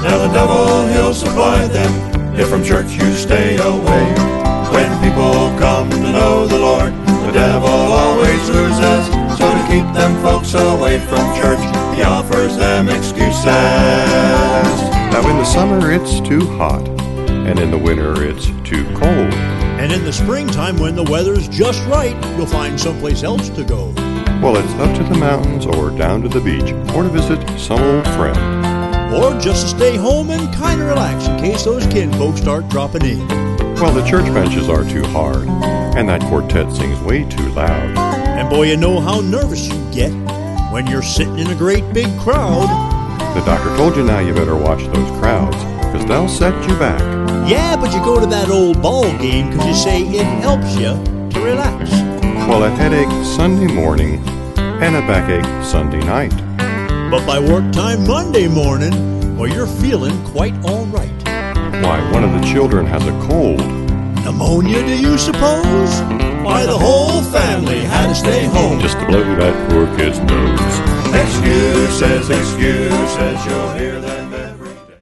Tell the devil he'll supply them if from church you stay away. When people come to know the Lord, the devil always loses. So to keep them folks away from church, he offers them excuses. Now in the summer it's too hot, and in the winter it's too cold. And in the springtime when the weather's just right, you'll find someplace else to go. Well, it's up to the mountains or down to the beach, or to visit some old friend. Or just to stay home and kind of relax in case those kinfolk start dropping in. Well, the church benches are too hard, and that quartet sings way too loud. And boy, you know how nervous you get when you're sitting in a great big crowd. The doctor told you now you better watch those crowds, because they'll set you back. Yeah, but you go to that old ball game because you say it helps you to relax. Well, a headache Sunday morning and a backache Sunday night. But by work time Monday morning, well, you're feeling quite all right. Why, one of the children has a cold. Pneumonia, do you suppose? Why, the whole family had to stay home Just to blow that poor kid's nose. Excuses, excuses, you'll hear that.